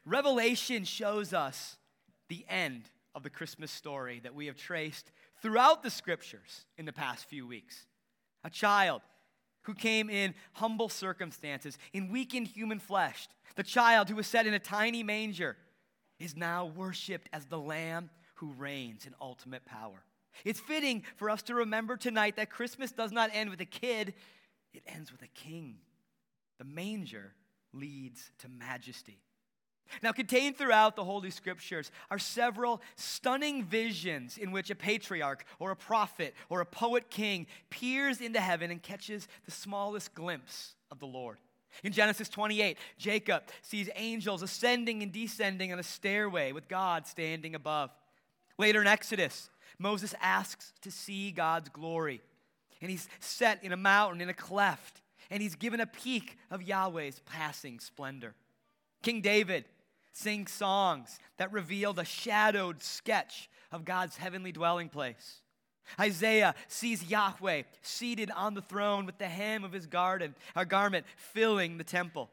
Revelation shows us the end of the Christmas story that we have traced throughout the scriptures in the past few weeks. A child who came in humble circumstances, in weakened human flesh. The child who was set in a tiny manger is now worshiped as the Lamb who reigns in ultimate power. It's fitting for us to remember tonight that Christmas does not end with a kid, it ends with a king. The manger leads to majesty. Now, contained throughout the Holy Scriptures are several stunning visions in which a patriarch or a prophet or a poet king peers into heaven and catches the smallest glimpse of the Lord. In Genesis 28, Jacob sees angels ascending and descending on a stairway with God standing above. Later in Exodus, Moses asks to see God's glory, and he's set in a mountain in a cleft, and he's given a peek of Yahweh's passing splendor. King David sings songs that reveal the shadowed sketch of God's heavenly dwelling place. Isaiah sees Yahweh seated on the throne with the hem of his garment filling the temple.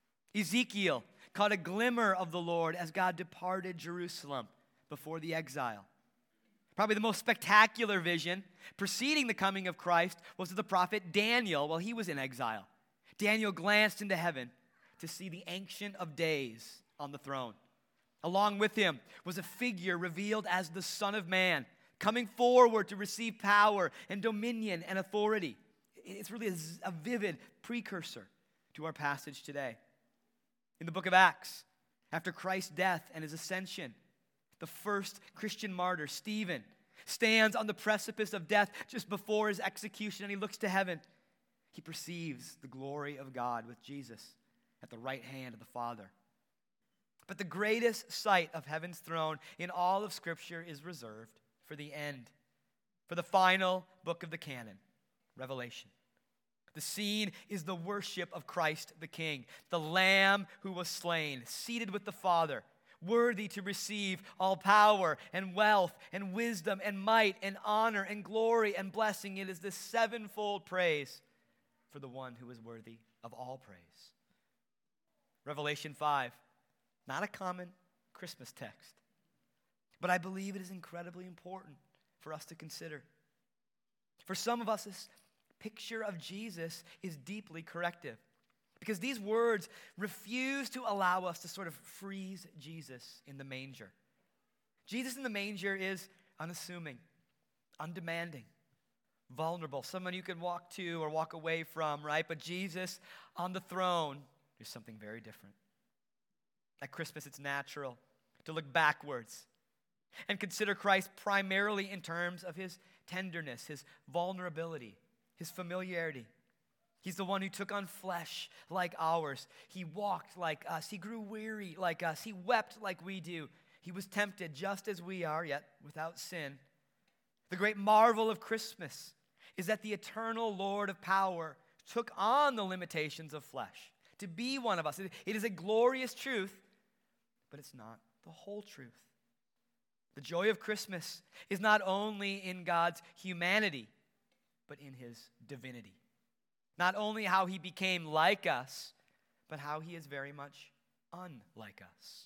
Ezekiel caught a glimmer of the Lord as God departed Jerusalem before the exile. Probably the most spectacular vision preceding the coming of Christ was of the prophet Daniel while he was in exile. Daniel glanced into heaven to see the Ancient of Days on the throne. Along with him was a figure revealed as the Son of Man, coming forward to receive power and dominion and authority. It's really a vivid precursor to our passage today. In the book of Acts, after Christ's death and his ascension, the first Christian martyr, Stephen, stands on the precipice of death just before his execution, and he looks to heaven. He perceives the glory of God with Jesus at the right hand of the Father. But the greatest sight of heaven's throne in all of Scripture is reserved for the end, for the final book of the canon, Revelation. The scene is the worship of Christ the King, the Lamb who was slain, seated with the Father, worthy to receive all power and wealth and wisdom and might and honor and glory and blessing. It is this sevenfold praise for the one who is worthy of all praise. Revelation 5, not a common Christmas text, but I believe it is incredibly important for us to consider. For some of us, this picture of Jesus is deeply corrective, because these words refuse to allow us to sort of freeze Jesus in the manger. Jesus in the manger is unassuming, undemanding, vulnerable, someone you can walk to or walk away from, right? But Jesus on the throne is something very different. At Christmas, it's natural to look backwards and consider Christ primarily in terms of his tenderness, his vulnerability, his familiarity. He's the one who took on flesh like ours. He walked like us. He grew weary like us. He wept like we do. He was tempted just as we are, yet without sin. The great marvel of Christmas is that the eternal Lord of power took on the limitations of flesh to be one of us. It is a glorious truth, but it's not the whole truth. The joy of Christmas is not only in God's humanity, but in his divinity. Not only how he became like us, but how he is very much unlike us.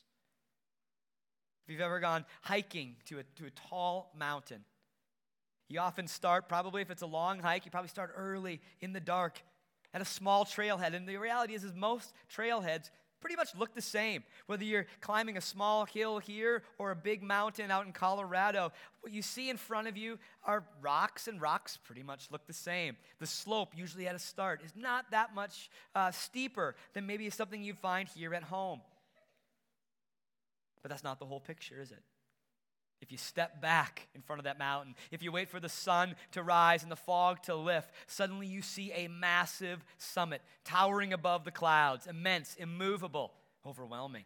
If you've ever gone hiking to a tall mountain, you often start, probably if it's a long hike, you probably start early in the dark at a small trailhead. And the reality is most trailheads pretty much look the same. Whether you're climbing a small hill here or a big mountain out in Colorado, what you see in front of you are rocks, and rocks pretty much look the same. The slope, usually at a start, is not that much steeper than maybe something you find here at home. But that's not the whole picture, is it? If you step back in front of that mountain, if you wait for the sun to rise and the fog to lift, suddenly you see a massive summit towering above the clouds, immense, immovable, overwhelming.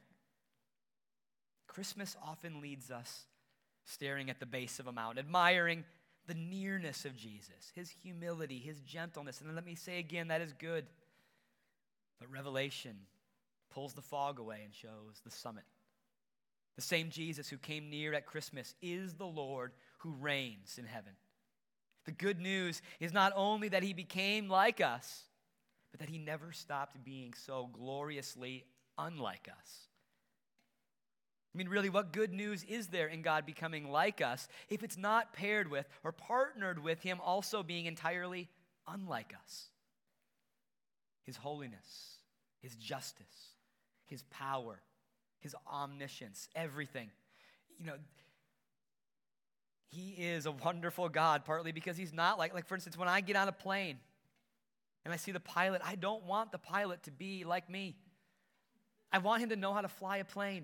Christmas often leads us staring at the base of a mountain, admiring the nearness of Jesus, his humility, his gentleness. And then let me say again, that is good. But Revelation pulls the fog away and shows the summit. The same Jesus who came near at Christmas is the Lord who reigns in heaven. The good news is not only that he became like us, but that he never stopped being so gloriously unlike us. I mean, really, what good news is there in God becoming like us if it's not paired with or partnered with him also being entirely unlike us? His holiness, his justice, his power, his omniscience, everything. You know, he is a wonderful God, partly because he's not like for instance, when I get on a plane and I see the pilot, I don't want the pilot to be like me. I want him to know how to fly a plane.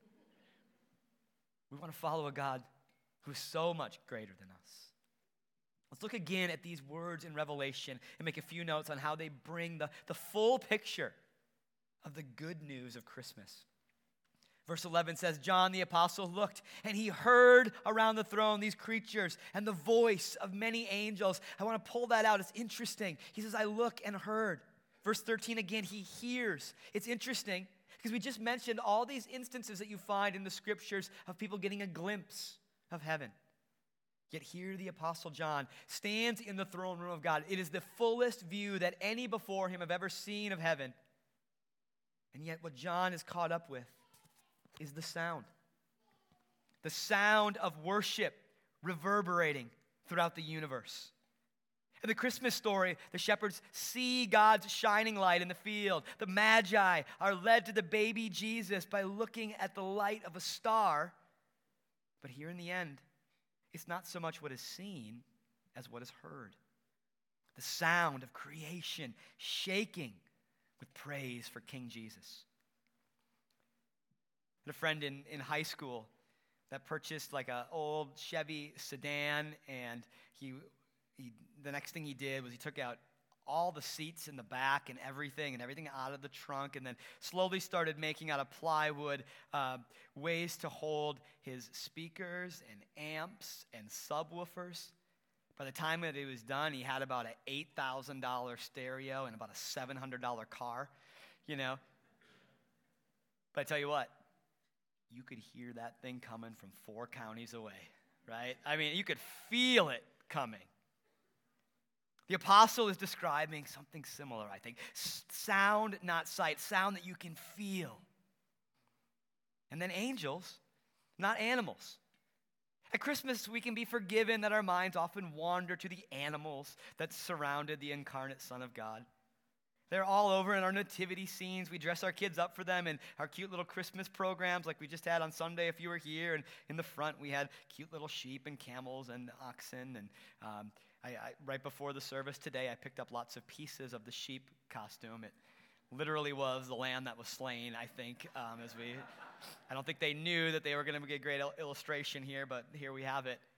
We want to follow a God who's so much greater than us. Let's look again at these words in Revelation and make a few notes on how they bring the full picture of the good news of Christmas. Verse 11 says, John the apostle looked, and he heard around the throne these creatures and the voice of many angels. I want to pull that out. It's interesting. He says, I look and heard. Verse 13 again, he hears. It's interesting because we just mentioned all these instances that you find in the scriptures of people getting a glimpse of heaven. Yet here the Apostle John stands in the throne room of God. It is the fullest view that any before him have ever seen of heaven. And yet what John is caught up with is the sound. The sound of worship reverberating throughout the universe. In the Christmas story, the shepherds see God's shining light in the field. The Magi are led to the baby Jesus by looking at the light of a star. But here in the end, it's not so much what is seen as what is heard. The sound of creation shaking with praise for King Jesus. I had a friend in high school that purchased like an old Chevy sedan, and the next thing he did was he took out all the seats in the back and everything out of the trunk, and then slowly started making out of plywood ways to hold his speakers and amps and subwoofers. By the time that it was done, he had about an $8,000 stereo and about a $700 car, you know. But I tell you what, you could hear that thing coming from 4 counties away, right? I mean, you could feel it coming. The apostle is describing something similar, I think. Sound, not sight. Sound that you can feel. And then angels, not animals. At Christmas, we can be forgiven that our minds often wander to the animals that surrounded the incarnate Son of God. They're all over in our nativity scenes. We dress our kids up for them in our cute little Christmas programs like we just had on Sunday if you were here. And in the front, we had cute little sheep and camels and oxen. And I right before the service today, I picked up lots of pieces of the sheep costume. It literally was the lamb that was slain, I think, I don't think they knew that they were going to get a great illustration here, but here we have it.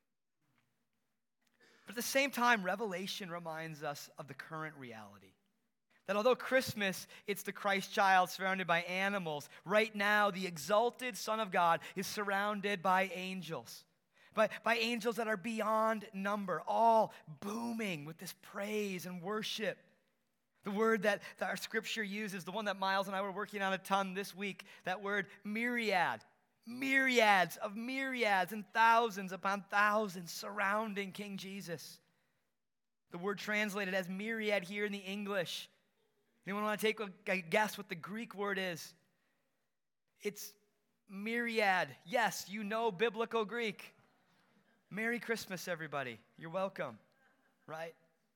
But at the same time, Revelation reminds us of the current reality. That although Christmas, it's the Christ child surrounded by animals, right now the exalted Son of God is surrounded by angels. By angels that are beyond number, all booming with this praise and worship. The word that our scripture uses, the one that Miles and I were working on a ton this week, that word myriad. Myriads of myriads and thousands upon thousands surrounding King Jesus. The word translated as myriad here in the English. Anyone want to take a guess what the Greek word is? It's myriad. Yes, you know biblical Greek. Merry Christmas, everybody. You're welcome, right?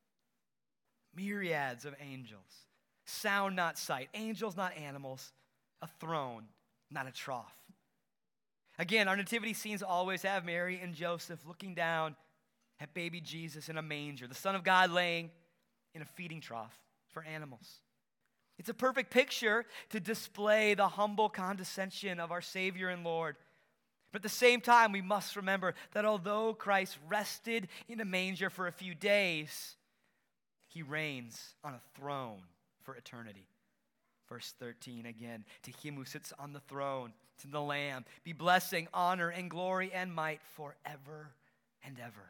Myriads of angels. Sound, not sight. Angels, not animals. A throne, not a trough. Again, our nativity scenes always have Mary and Joseph looking down at baby Jesus in a manger, the Son of God laying in a feeding trough for animals. It's a perfect picture to display the humble condescension of our Savior and Lord. But at the same time, we must remember that although Christ rested in a manger for a few days, he reigns on a throne for eternity. Verse 13 again, to him who sits on the throne, to the Lamb, be blessing, honor, and glory and might forever and ever.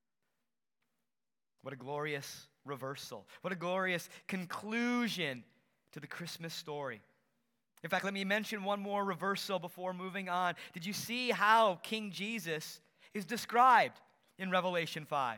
What a glorious reversal. What a glorious conclusion to the Christmas story. In fact, let me mention one more reversal before moving on. Did you see how King Jesus is described in Revelation 5?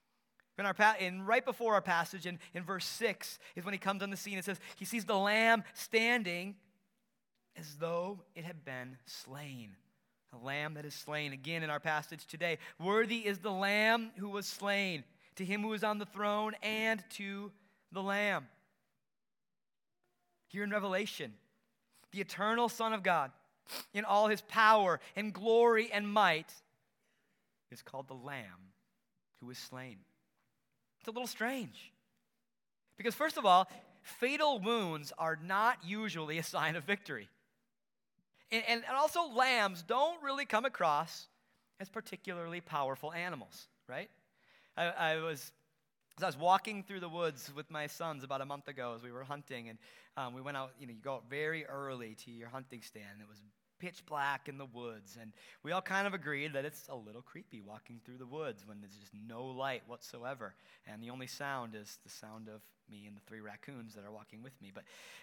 Right before our passage, in verse 6, is when he comes on the scene. It says, he sees the Lamb standing, as though it had been slain. A lamb that is slain. Again, in our passage today, worthy is the lamb who was slain, to him who is on the throne and to the lamb. Here in Revelation, the eternal Son of God, in all his power and glory and might, is called the Lamb who was slain. It's a little strange. Because first of all, fatal wounds are not usually a sign of victory. And also lambs don't really come across as particularly powerful animals, right? I was walking through the woods with my sons about a month ago as we were hunting, and we went out, you go out very early to your hunting stand. It was pitch black in the woods, and we all kind of agreed that it's a little creepy walking through the woods when there's just no light whatsoever, and the only sound is the sound of me and the 3 raccoons that are walking with me. But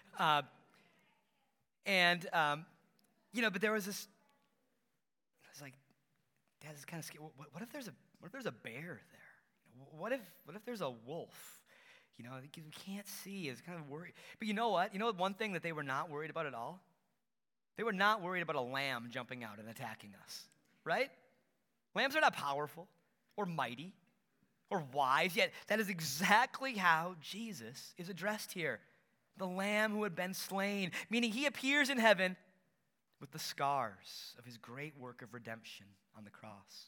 there was this. I was like, Dad, it's kind of scary. What if there's a bear there? What if there's a wolf? We can't see. It's kind of worried. But you know what? You know one thing that they were not worried about at all? They were not worried about a lamb jumping out and attacking us, right? Lambs are not powerful or mighty or wise, yet that is exactly how Jesus is addressed here. The lamb who had been slain, meaning he appears in heaven with the scars of his great work of redemption on the cross.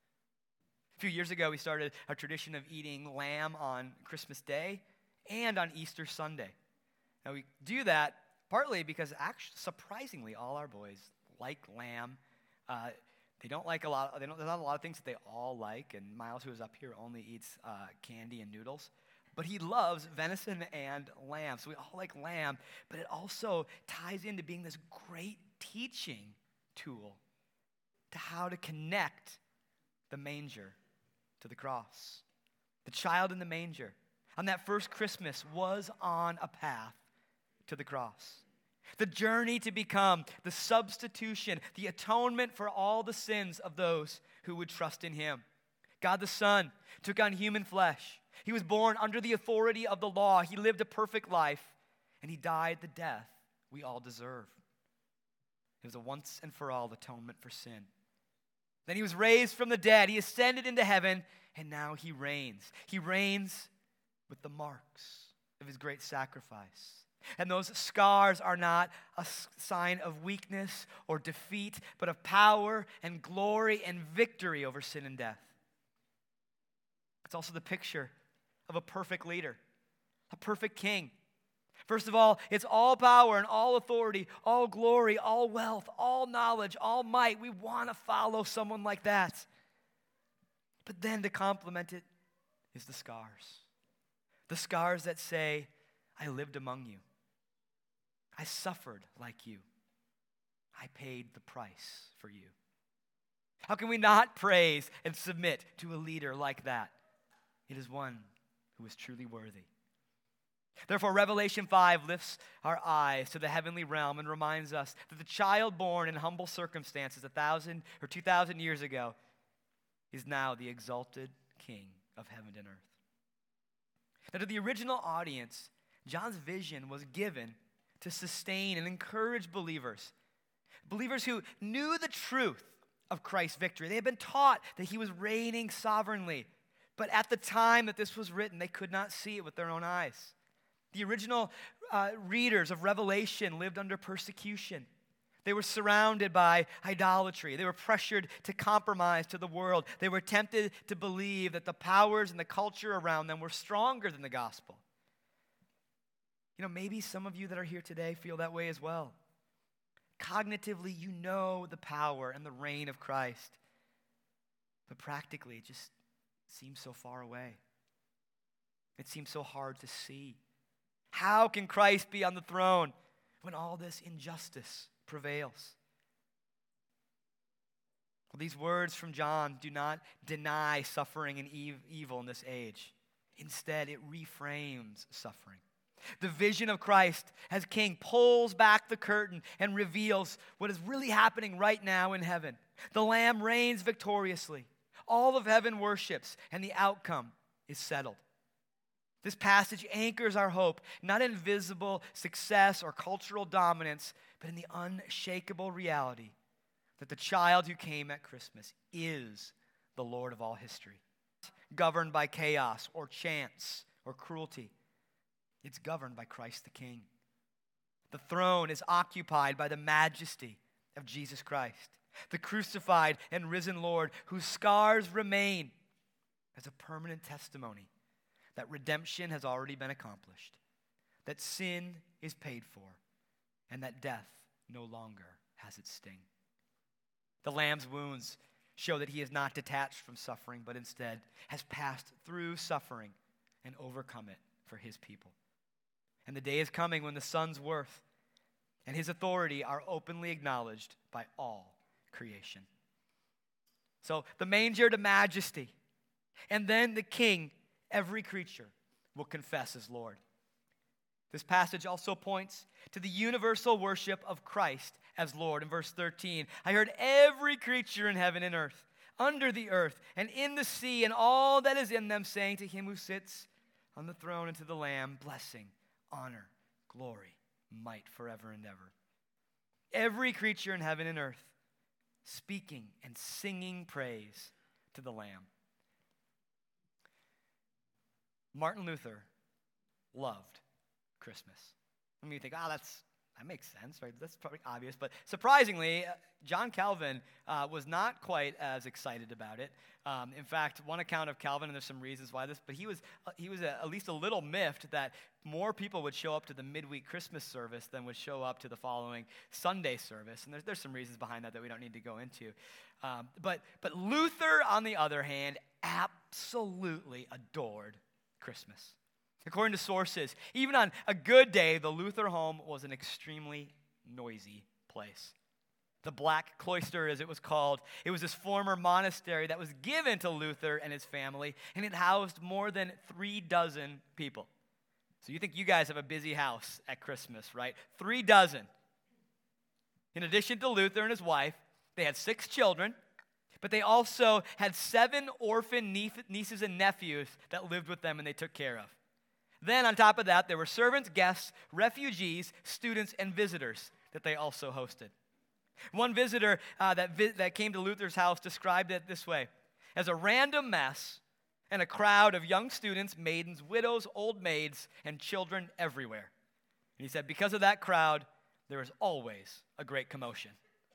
A few years ago, we started a tradition of eating lamb on Christmas Day and on Easter Sunday. Now, we do that partly because, actually, surprisingly, all our boys like lamb. They don't like a lot. There's not a lot of things that they all like. And Miles, who is up here, only eats candy and noodles. But he loves venison and lamb. So we all like lamb. But it also ties into being this great teaching tool to how to connect the manger to the cross. The child in the manger on that first Christmas was on a path to the cross. The journey to become the substitution, the atonement for all the sins of those who would trust in him. God the Son took on human flesh. He was born under the authority of the law. He lived a perfect life, and he died the death we all deserve. It was a once and for all atonement for sin. Then he was raised from the dead. He ascended into heaven, and now he reigns. He reigns with the marks of his great sacrifice. And those scars are not a sign of weakness or defeat, but of power and glory and victory over sin and death. It's also the picture of a perfect leader, a perfect king. First of all, it's all power and all authority, all glory, all wealth, all knowledge, all might. We want to follow someone like that. But then to complement it is the scars. The scars that say, I lived among you. I suffered like you. I paid the price for you. How can we not praise and submit to a leader like that? It is one who is truly worthy. Therefore, Revelation 5 lifts our eyes to the heavenly realm and reminds us that the child born in humble circumstances 1,000 or 2,000 years ago is now the exalted King of heaven and earth. Now, to the original audience, John's vision was given to sustain and encourage believers who knew the truth of Christ's victory. They had been taught that he was reigning sovereignly, but at the time that this was written, they could not see it with their own eyes. The original readers of Revelation lived under persecution. They were surrounded by idolatry. They were pressured to compromise to the world. They were tempted to believe that the powers and the culture around them were stronger than the gospel. Maybe some of you that are here today feel that way as well. Cognitively, you know the power and the reign of Christ. But practically, it just seems so far away. It seems so hard to see. How can Christ be on the throne when all this injustice prevails? Well, these words from John do not deny suffering and evil in this age. Instead, it reframes suffering. The vision of Christ as King pulls back the curtain and reveals what is really happening right now in heaven. The Lamb reigns victoriously. All of heaven worships, and the outcome is settled. This passage anchors our hope, not in visible success or cultural dominance, but in the unshakable reality that the child who came at Christmas is the Lord of all history. Governed by chaos or chance or cruelty. It's governed by Christ the King. The throne is occupied by the majesty of Jesus Christ, the crucified and risen Lord whose scars remain as a permanent testimony that redemption has already been accomplished, that sin is paid for, and that death no longer has its sting. The Lamb's wounds show that he is not detached from suffering, but instead has passed through suffering and overcome it for his people. And the day is coming when the Son's worth and his authority are openly acknowledged by all creation. So the manger to majesty, and then the King, every creature will confess as Lord. This passage also points to the universal worship of Christ as Lord. In verse 13, I heard every creature in heaven and earth, under the earth, and in the sea, and all that is in them, saying to him who sits on the throne and to the Lamb, blessing, honor, glory, might forever and ever. Every creature in heaven and earth speaking and singing praise to the Lamb. Martin Luther loved Christmas. I mean, you think, that makes sense, right? That's probably obvious. But surprisingly, John Calvin was not quite as excited about it. In fact, one account of Calvin, and there's some reasons why this, but he was at least a little miffed that more people would show up to the midweek Christmas service than would show up to the following Sunday service. And there's some reasons behind that we don't need to go into. But Luther, on the other hand, absolutely adored Christmas. According to sources, even on a good day, the Luther home was an extremely noisy place. The Black Cloister, as it was called, it was this former monastery that was given to Luther and his family, and it housed more than 36 people. So you think you guys have a busy house at Christmas, right? 36. In addition to Luther and his wife, they had 6 children, but they also had 7 orphan nieces and nephews that lived with them and they took care of. Then on top of that, there were servants, guests, refugees, students, and visitors that they also hosted. One visitor that came to Luther's house described it this way: as a random mess and a crowd of young students, maidens, widows, old maids, and children everywhere. And he said, because of that crowd, there is always a great commotion.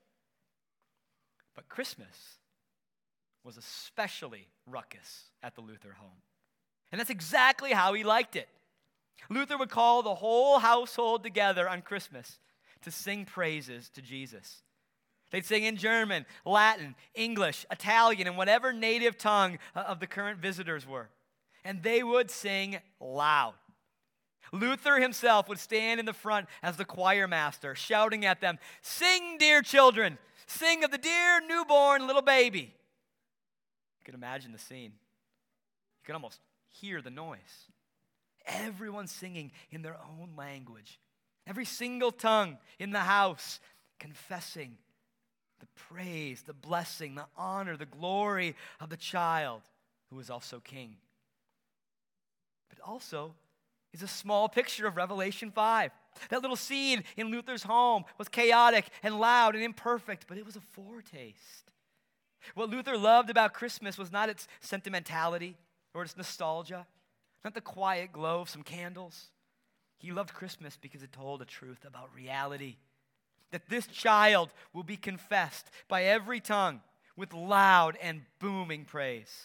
But Christmas was especially ruckus at the Luther home. And that's exactly how he liked it. Luther would call the whole household together on Christmas to sing praises to Jesus. They'd sing in German, Latin, English, Italian, and whatever native tongue of the current visitors were. And they would sing loud. Luther himself would stand in the front as the choir master, shouting at them, "Sing, dear children, sing of the dear newborn little baby." You can imagine the scene. You can almost hear the noise. Everyone singing in their own language. Every single tongue in the house confessing the praise, the blessing, the honor, the glory of the child who is also king. But also is a small picture of Revelation 5. That little scene in Luther's home was chaotic and loud and imperfect, but it was a foretaste. What Luther loved about Christmas was not its sentimentality or its nostalgia, not the quiet glow of some candles. He loved Christmas because it told a truth about reality, that this child will be confessed by every tongue with loud and booming praise.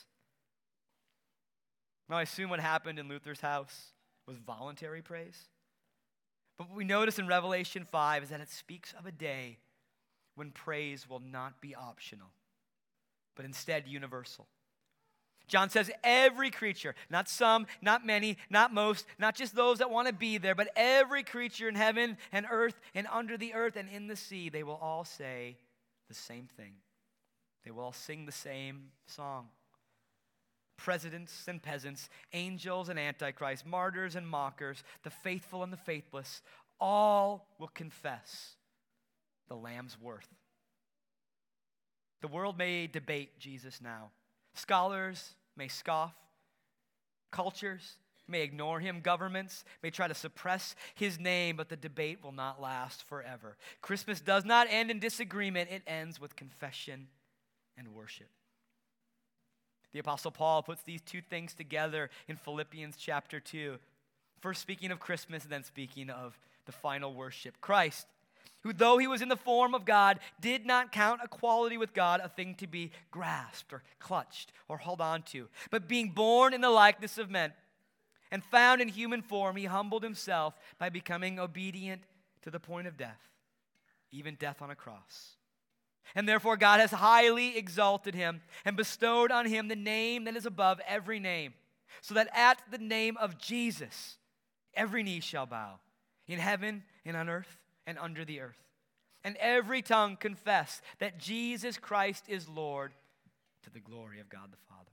Now, I assume what happened in Luther's house was voluntary praise. But what we notice in Revelation 5 is that it speaks of a day when praise will not be optional, but instead universal. John says every creature, not some, not many, not most, not just those that want to be there, but every creature in heaven and earth and under the earth and in the sea, they will all say the same thing. They will all sing the same song. Presidents and peasants, angels and antichrists, martyrs and mockers, the faithful and the faithless, all will confess the Lamb's worth. The world may debate Jesus now. Scholars may scoff. Cultures may ignore him. Governments may try to suppress his name, but the debate will not last forever. Christmas does not end in disagreement. It ends with confession and worship. The Apostle Paul puts these two things together in Philippians chapter 2. First speaking of Christmas, and then speaking of the final worship. Christ, who though he was in the form of God, did not count equality with God a thing to be grasped or clutched or held on to, but being born in the likeness of men and found in human form, he humbled himself by becoming obedient to the point of death, even death on a cross. And therefore God has highly exalted him and bestowed on him the name that is above every name, so that at the name of Jesus every knee shall bow, in heaven and on earth and under the earth, and every tongue confess that Jesus Christ is Lord, to the glory of God the Father.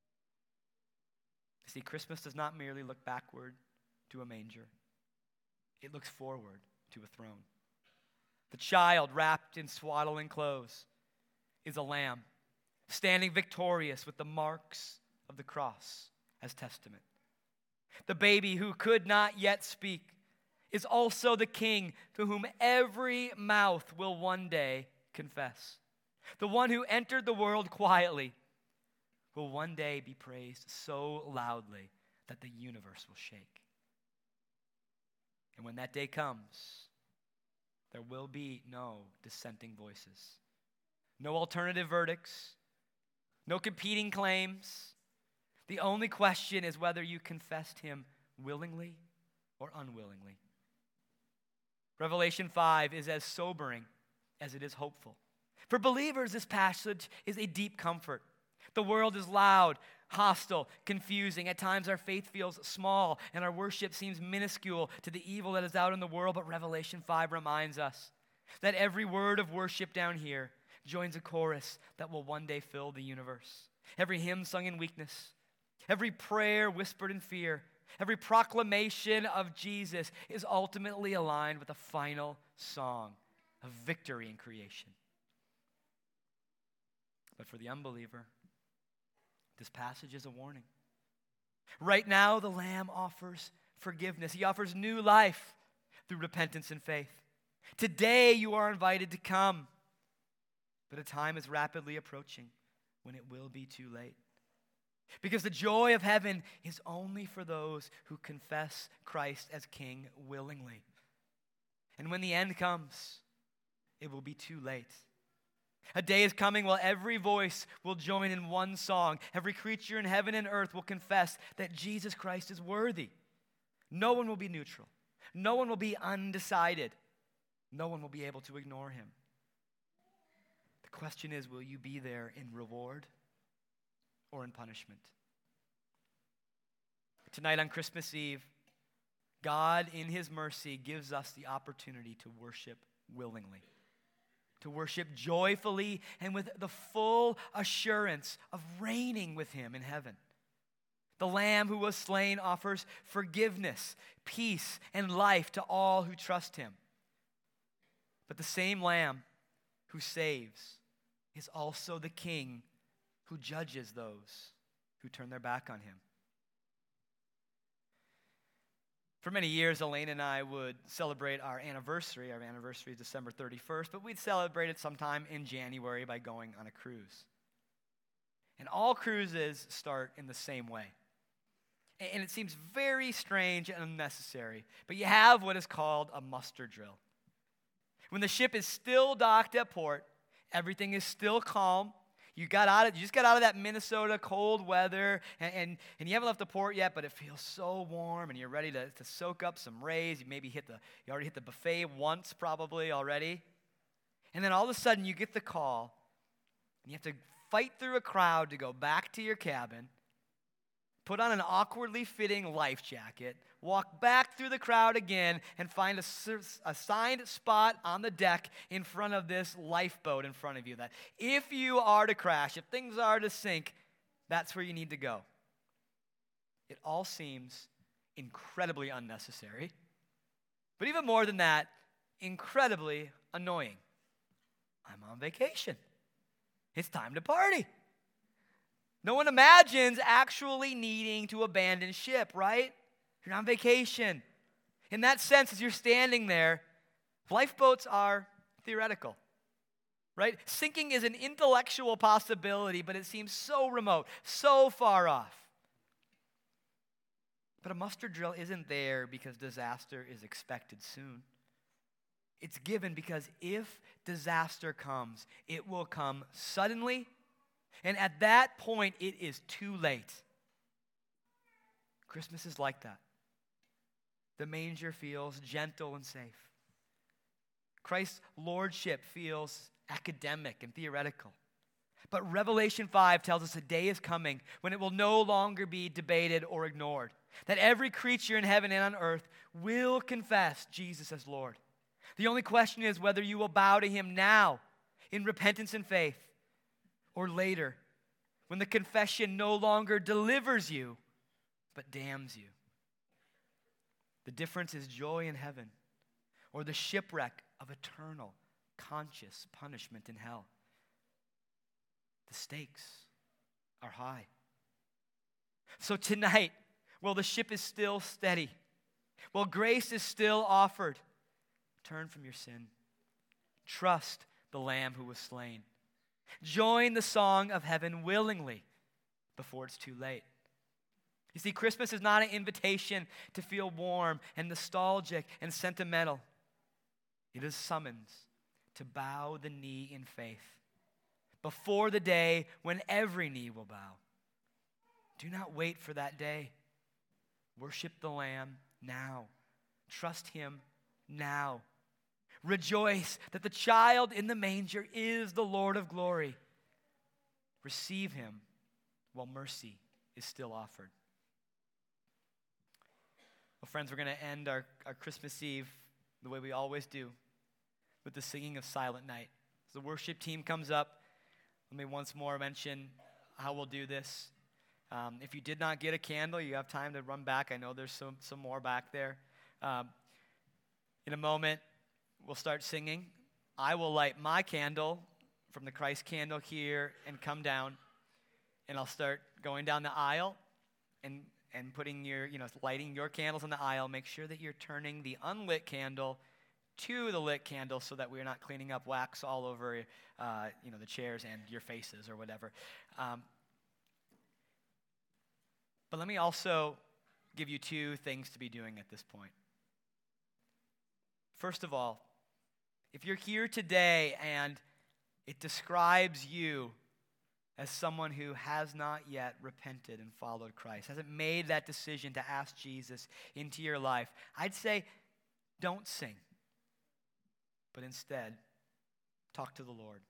See, Christmas does not merely look backward to a manger. It looks forward to a throne. The child wrapped in swaddling clothes is a lamb, standing victorious with the marks of the cross as testament. The baby who could not yet speak is also the king to whom every mouth will one day confess. The one who entered the world quietly will one day be praised so loudly that the universe will shake. And when that day comes, there will be no dissenting voices, no alternative verdicts, no competing claims. The only question is whether you confessed him willingly or unwillingly. Revelation 5 is as sobering as it is hopeful. For believers, this passage is a deep comfort. The world is loud, hostile, confusing. At times our faith feels small and our worship seems minuscule to the evil that is out in the world. But Revelation 5 reminds us that every word of worship down here joins a chorus that will one day fill the universe. Every hymn sung in weakness, every prayer whispered in fear, every proclamation of Jesus is ultimately aligned with a final song of victory in creation. But for the unbeliever, this passage is a warning. Right now, the Lamb offers forgiveness. He offers new life through repentance and faith. Today, you are invited to come, but a time is rapidly approaching when it will be too late. Because the joy of heaven is only for those who confess Christ as King willingly. And when the end comes, it will be too late. A day is coming while every voice will join in one song. Every creature in heaven and earth will confess that Jesus Christ is worthy. No one will be neutral. No one will be undecided. No one will be able to ignore him. The question is, will you be there in reward or in punishment? Tonight on Christmas Eve, God in his mercy gives us the opportunity to worship willingly, to worship joyfully and with the full assurance of reigning with him in heaven. The Lamb who was slain offers forgiveness, peace, and life to all who trust him. But the same Lamb who saves is also the King who judges those who turn their back on him. For many years, Elaine and I would celebrate our anniversary. Our anniversary is December 31st, but we'd celebrate it sometime in January by going on a cruise. And all cruises start in the same way. And it seems very strange and unnecessary, but you have what is called a muster drill. When the ship is still docked at port, everything is still calm. You just got out of that Minnesota cold weather, and you haven't left the port yet, but it feels so warm, and you're ready to soak up some rays. You already hit the buffet once probably already. And then all of a sudden you get the call, and you have to fight through a crowd to go back to your cabin, put on an awkwardly fitting life jacket, walk back through the crowd again, and find a assigned spot on the deck in front of this lifeboat in front of you. That if you are to crash, if things are to sink, that's where you need to go. It all seems incredibly unnecessary, but even more than that, incredibly annoying. I'm on vacation. It's time to party. No one imagines actually needing to abandon ship, right? You're on vacation. In that sense, as you're standing there, lifeboats are theoretical, right? Sinking is an intellectual possibility, but it seems so remote, so far off. But a muster drill isn't there because disaster is expected soon. It's given because if disaster comes, it will come suddenly, and at that point, it is too late. Christmas is like that. The manger feels gentle and safe. Christ's lordship feels academic and theoretical. But Revelation 5 tells us a day is coming when it will no longer be debated or ignored. That every creature in heaven and on earth will confess Jesus as Lord. The only question is whether you will bow to him now in repentance and faith, or later when the confession no longer delivers you but damns you. The difference is joy in heaven or the shipwreck of eternal conscious punishment in hell. The stakes are high. So tonight, while the ship is still steady, while grace is still offered, turn from your sin. Trust the Lamb who was slain. Join the song of heaven willingly before it's too late. You see, Christmas is not an invitation to feel warm and nostalgic and sentimental. It is a summons to bow the knee in faith before the day when every knee will bow. Do not wait for that day. Worship the Lamb now. Trust him now. Rejoice that the child in the manger is the Lord of glory. Receive him while mercy is still offered. Well, friends, we're going to end our Christmas Eve the way we always do, with the singing of Silent Night. As the worship team comes up, let me once more mention how we'll do this. If you did not get a candle, you have time to run back. I know there's some more back there. In a moment, we'll start singing. I will light my candle from the Christ candle here and come down, and I'll start going down the aisle and putting lighting your candles on the aisle. Make sure that you're turning the unlit candle to the lit candle so that we're not cleaning up wax all over the chairs and your faces or whatever. But let me also give you two things to be doing at this point. First of all, if you're here today and it describes you as someone who has not yet repented and followed Christ, hasn't made that decision to ask Jesus into your life, I'd say don't sing, but instead talk to the Lord.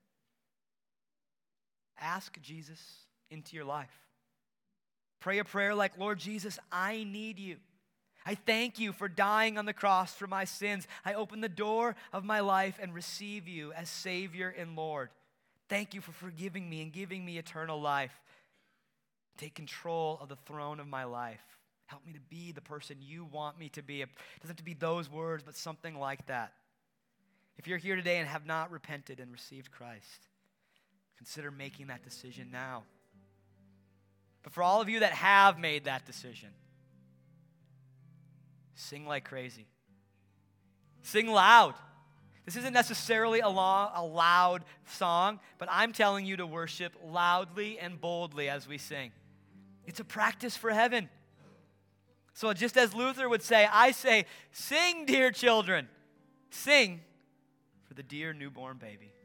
Ask Jesus into your life. Pray a prayer like, Lord Jesus, I need you. I thank you for dying on the cross for my sins. I open the door of my life and receive you as Savior and Lord. Thank you for forgiving me and giving me eternal life. Take control of the throne of my life. Help me to be the person you want me to be. It doesn't have to be those words, but something like that. If you're here today and have not repented and received Christ, consider making that decision now. But for all of you that have made that decision, sing like crazy. Sing loud. This isn't necessarily a loud song, but I'm telling you to worship loudly and boldly as we sing. It's a practice for heaven. So just as Luther would say, I say, sing, dear children. Sing for the dear newborn baby.